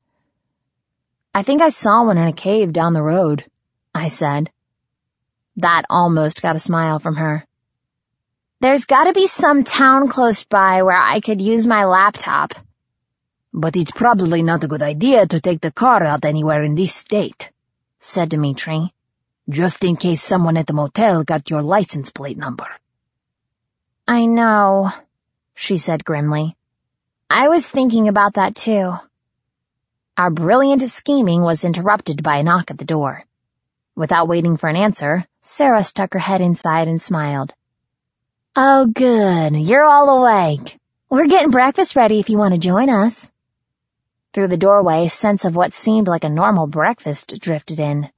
"I think I saw one in a cave down the road," I said. That almost got a smile from her. "There's gotta be some town close by where I could use my laptop." "But it's probably not a good idea to take the car out anywhere in this state," said Dimitri, "just in case someone at the motel got your license plate number." "I know," she said grimly. "I was thinking about that too." Our brilliant scheming was interrupted by a knock at the door. Without waiting for an answer, Sarah stuck her head inside and smiled. "Oh, good. You're all awake. We're getting breakfast ready if you want to join us." Through the doorway, a sense of what seemed like a normal breakfast drifted in.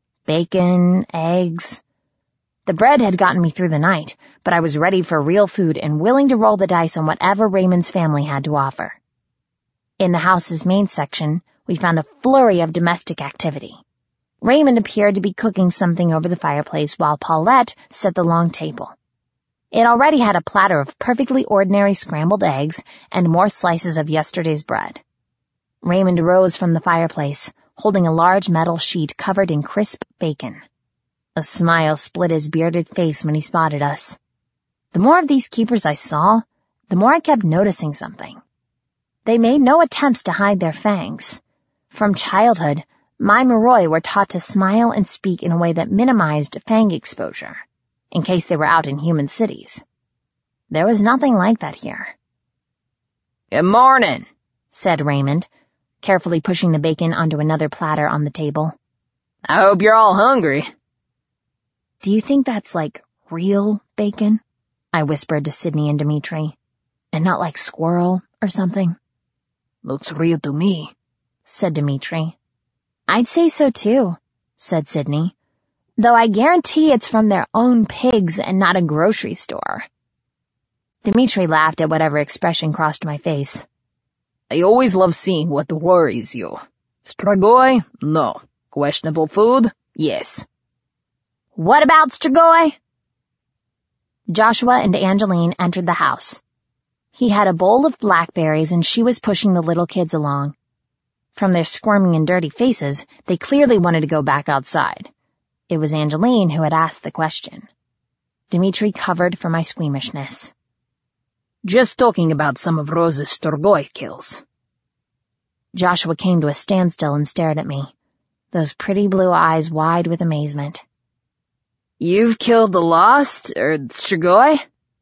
Bacon, eggs. The bread had gotten me through the night, but I was ready for real food and willing to roll the dice on whatever Raymond's family had to offer. In the house's main section, we found a flurry of domestic activity. Raymond appeared to be cooking something over the fireplace while Paulette set the long table. It already had a platter of perfectly ordinary scrambled eggs and more slices of yesterday's bread. Raymond rose from the fireplace, holding a large metal sheet covered in crisp bacon. A smile split his bearded face when he spotted us. The more of these keepers I saw, the more I kept noticing something. They made no attempts to hide their fangs. From childhood, my Moroi were taught to smile and speak in a way that minimized fang exposure, in case they were out in human cities. There was nothing like that here. "Good morning," said Raymond, carefully pushing the bacon onto another platter on the table. "I hope you're all hungry." "Do you think that's like real bacon?" I whispered to Sydney and Dimitri. "And not like squirrel or something?" "Looks real to me," said Dimitri. "I'd say so too," said Sydney. "Though I guarantee it's from their own pigs and not a grocery store." Dimitri laughed at whatever expression crossed my face. "I always love seeing what worries you. Strigoi? No. Questionable food? Yes." "What about Strigoi?" Joshua and Angeline entered the house. He had a bowl of blackberries and she was pushing the little kids along. From their squirming and dirty faces, they clearly wanted to go back outside. It was Angeline who had asked the question. Dimitri covered for my squeamishness. "Just talking about some of Rose's Strigoi kills." Joshua came to a standstill and stared at me, those pretty blue eyes wide with amazement. "You've killed the Lost, or Strigoi?"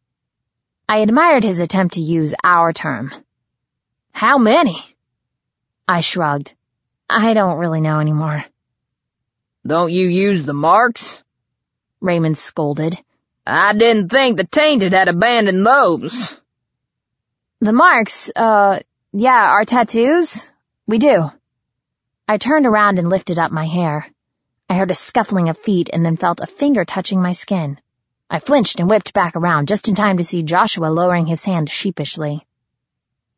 I admired his attempt to use our term. "How many?" I shrugged. I don't really know anymore. "Don't you use the marks?" Raymond scolded. "I didn't think the Tainted had abandoned those." "The marks, uh, yeah, our tattoos? We do." I turned around and lifted up my hair. I heard a scuffling of feet and then felt a finger touching my skin. I flinched and whipped back around just in time to see Joshua lowering his hand sheepishly.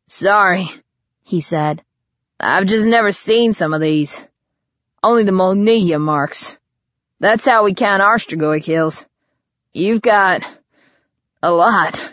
Sorry, he said. I've just never seen some of these. Only the Molniya marks. That's how we count our Strigoi kills. You've got a lot.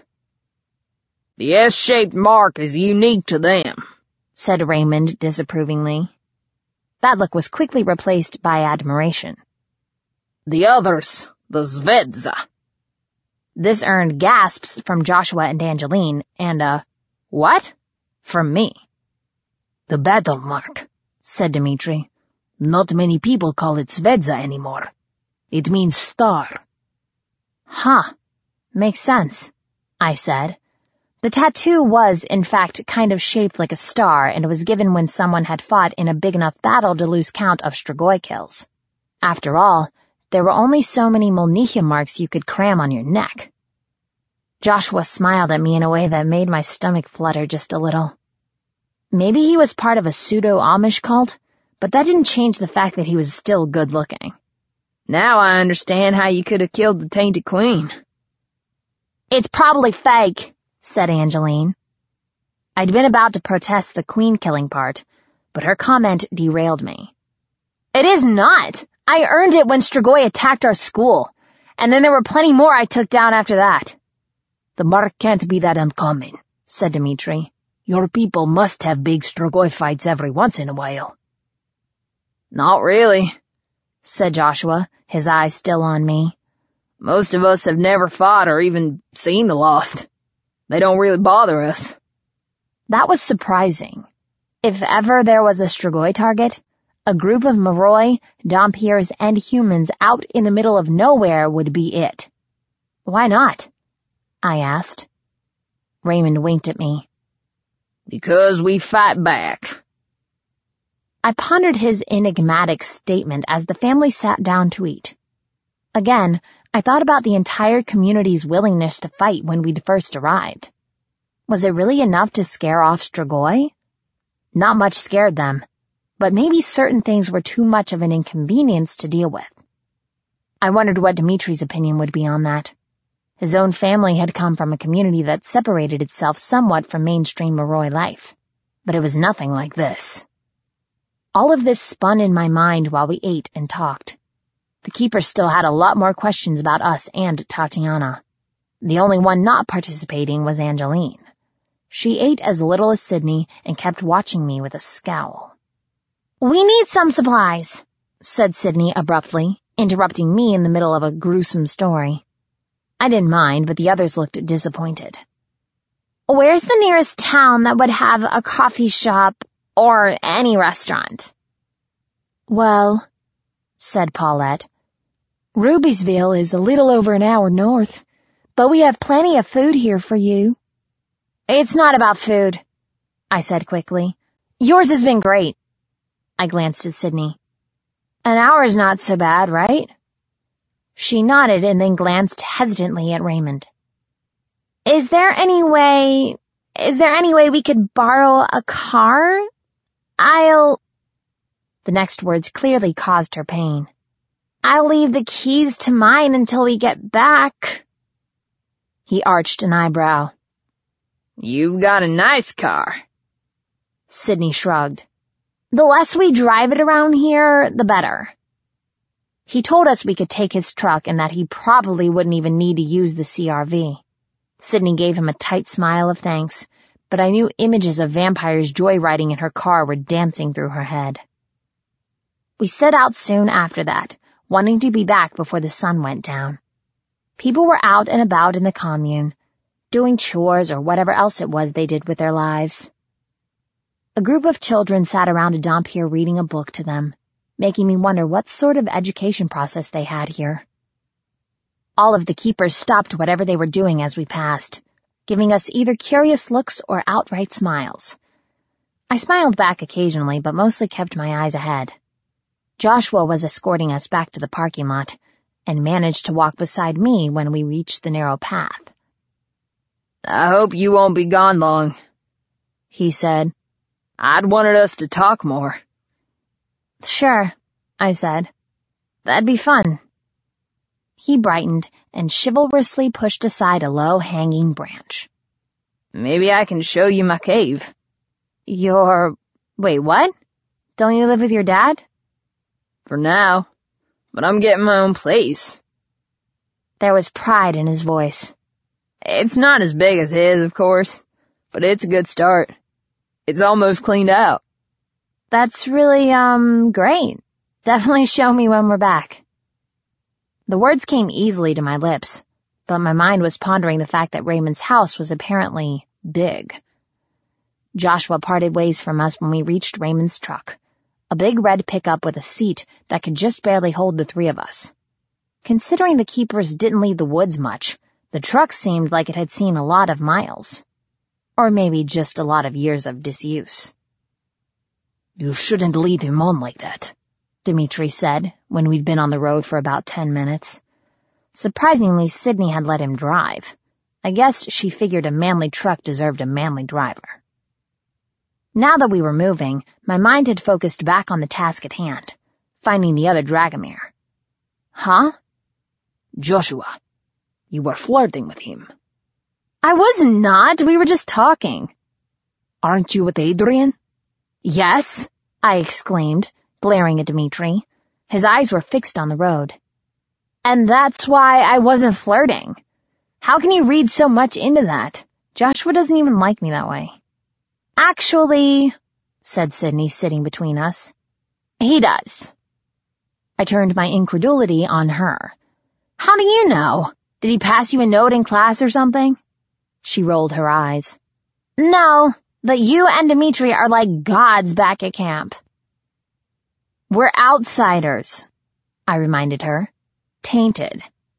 The S-shaped mark is unique to them, said Raymond disapprovingly. That look was quickly replaced by admiration. The others, the Zvezda. This earned gasps from Joshua and Angeline, and a what? From me. The battle mark, said Dmitri. Not many people call it Zvezda anymore. It means star. Huh. Makes sense, I said. The tattoo was, in fact, kind of shaped like a star, and it was given when someone had fought in a big enough battle to lose count of Strigoi kills. After all, there were only so many Molniya marks you could cram on your neck. Joshua smiled at me in a way that made my stomach flutter just a little. Maybe he was part of a pseudo-Amish cult, but that didn't change the fact that he was still good-looking. Now I understand how you could have killed the Tainted Queen. It's probably fake, said Angeline. I'd been about to protest the queen-killing part, but her comment derailed me. It is not! I earned it when Strigoi attacked our school, and then there were plenty more I took down after that. The mark can't be that uncommon, said Dmitri. Your people must have big Strigoi fights every once in a while. Not really, said Joshua, his eyes still on me. Most of us have never fought or even seen the Lost. They don't really bother us. That was surprising. If ever there was a Strigoi target, a group of Moroi, Dhampirs, and humans out in the middle of nowhere would be it. Why not? I asked. Raymond winked at me. Because we fight back. I pondered his enigmatic statement as the family sat down to eat. Again, I thought about the entire community's willingness to fight when we'd first arrived. Was it really enough to scare off Strigoi? Not much scared them, but maybe certain things were too much of an inconvenience to deal with. I wondered what Dmitri's opinion would be on that. His own family had come from a community that separated itself somewhat from mainstream Moroi life, but it was nothing like this. All of this spun in my mind while we ate and talked. The keeper still had a lot more questions about us and Tatiana. The only one not participating was Angeline. She ate as little as Sydney and kept watching me with a scowl. We need some supplies, said Sydney abruptly, interrupting me in the middle of a gruesome story. I didn't mind, but the others looked disappointed. Where's the nearest town that would have a coffee shop or any restaurant? Well, said Paulette, Rubiesville is a little over an hour north, but we have plenty of food here for you. It's not about food, I said quickly. Yours has been great. I glanced at Sydney. An hour's not so bad, right? She nodded and then glanced hesitantly at Raymond. Is there any way, is there any way we could borrow a car? I'll... The next words clearly caused her pain. I'll leave the keys to mine until we get back. He arched an eyebrow. You've got a nice car. Sydney shrugged. The less we drive it around here, the better. He told us we could take his truck and that he probably wouldn't even need to use the C R V. Sydney gave him a tight smile of thanks, but I knew images of vampires joyriding in her car were dancing through her head. We set out soon after that, wanting to be back before the sun went down. People were out and about in the commune, doing chores or whatever else it was they did with their lives. A group of children sat around a Dhampir reading a book to them, making me wonder what sort of education process they had here. All of the keepers stopped whatever they were doing as we passed, giving us either curious looks or outright smiles. I smiled back occasionally, but mostly kept my eyes ahead. Joshua was escorting us back to the parking lot, and managed to walk beside me when we reached the narrow path. I hope you won't be gone long, he said. I'd wanted us to talk more. Sure, I said. That'd be fun. He brightened and chivalrously pushed aside a low-hanging branch. Maybe I can show you my cave. Your... Wait, what? Don't you live with your dad? For now. But I'm getting my own place. There was pride in his voice. It's not as big as his, of course, but it's a good start. It's almost cleaned out. That's really, um, great. Definitely show me when we're back. The words came easily to my lips, but my mind was pondering the fact that Raymond's house was apparently big. Joshua parted ways from us when we reached Raymond's truck, a big red pickup with a seat that could just barely hold the three of us. Considering the keepers didn't leave the woods much, the truck seemed like it had seen a lot of miles. Or maybe just a lot of years of disuse. You shouldn't lead him on like that, Dimitri said when we'd been on the road for about ten minutes. Surprisingly, Sydney had let him drive. I guess she figured a manly truck deserved a manly driver. Now that we were moving, my mind had focused back on the task at hand, finding the other Dragomir. Huh? Joshua, you were flirting with him. I was not. We were just talking. Aren't you with Adrian? Yes, I exclaimed, glaring at Dimitri. His eyes were fixed on the road. And that's why I wasn't flirting. How can you read so much into that? Joshua doesn't even like me that way. Actually, said Sydney, sitting between us, he does. I turned my incredulity on her. How do you know? Did he pass you a note in class or something? She rolled her eyes. No, but you and Dimitri are like gods back at camp. We're outsiders, I reminded her. Tainted.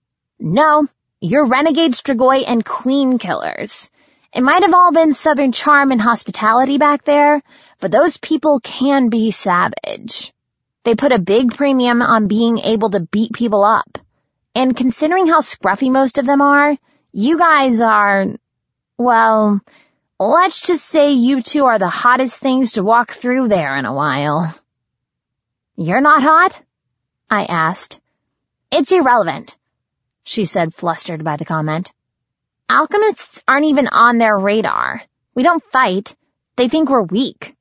No, you're renegade Strigoi and queen killers. It might have all been southern charm and hospitality back there, but those people can be savage. They put a big premium on being able to beat people up. And considering how scruffy most of them are, you guys are, well, let's just say you two are the hottest things to walk through there in a while. You're not hot? I asked. It's irrelevant, she said, flustered by the comment. Alchemists aren't even on their radar. We don't fight. They think we're weak.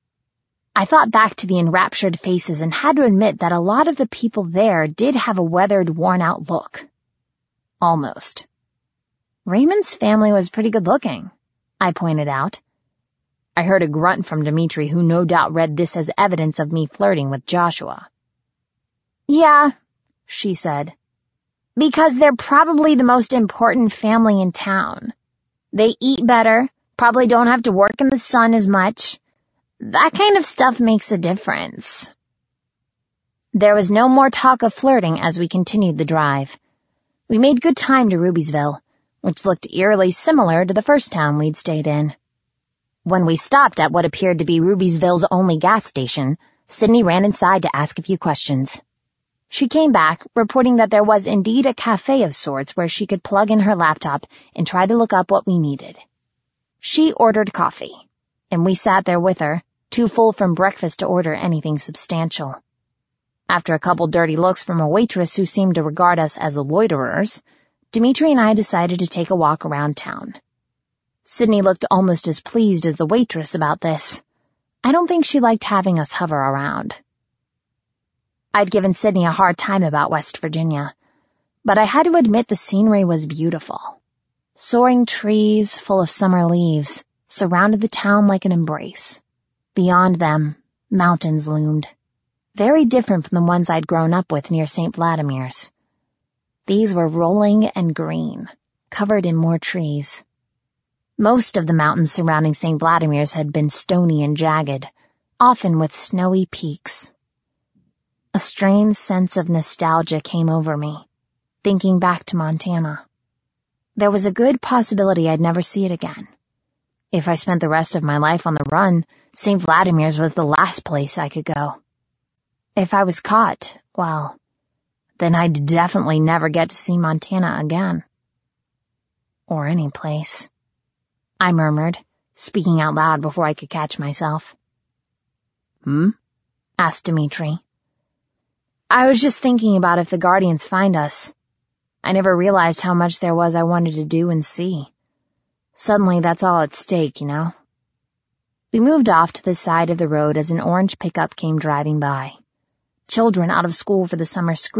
I thought back to the enraptured faces and had to admit that a lot of the people there did have a weathered, worn-out look. Almost. Raymond's family was pretty good-looking, I pointed out. I heard a grunt from Dimitri, who no doubt read this as evidence of me flirting with Joshua. Yeah, she said. Because they're probably the most important family in town. They eat better, probably don't have to work in the sun as much. That kind of stuff makes a difference. There was no more talk of flirting as we continued the drive. We made good time to Rubiesville, which looked eerily similar to the first town we'd stayed in. When we stopped at what appeared to be Rubiesville's only gas station, Sydney ran inside to ask a few questions. She came back, reporting that there was indeed a cafe of sorts where she could plug in her laptop and try to look up what we needed. She ordered coffee, and we sat there with her, too full from breakfast to order anything substantial. After a couple dirty looks from a waitress who seemed to regard us as loiterers, Dimitri and I decided to take a walk around town. Sydney looked almost as pleased as the waitress about this. I don't think she liked having us hover around. I'd given Sydney a hard time about West Virginia, but I had to admit the scenery was beautiful. Soaring trees full of summer leaves surrounded the town like an embrace. Beyond them, mountains loomed, very different from the ones I'd grown up with near Saint Vladimir's. These were rolling and green, covered in more trees. Most of the mountains surrounding Saint Vladimir's had been stony and jagged, often with snowy peaks. A strange sense of nostalgia came over me, thinking back to Montana. There was a good possibility I'd never see it again. If I spent the rest of my life on the run, Saint Vladimir's was the last place I could go. If I was caught, well, then I'd definitely never get to see Montana again. Or any place. I murmured, speaking out loud before I could catch myself. Hmm? Asked Dimitri. I was just thinking about if the Guardians find us. I never realized how much there was I wanted to do and see. Suddenly that's all at stake, you know? We moved off to the side of the road as an orange pickup came driving by. Children out of school for the summer screamed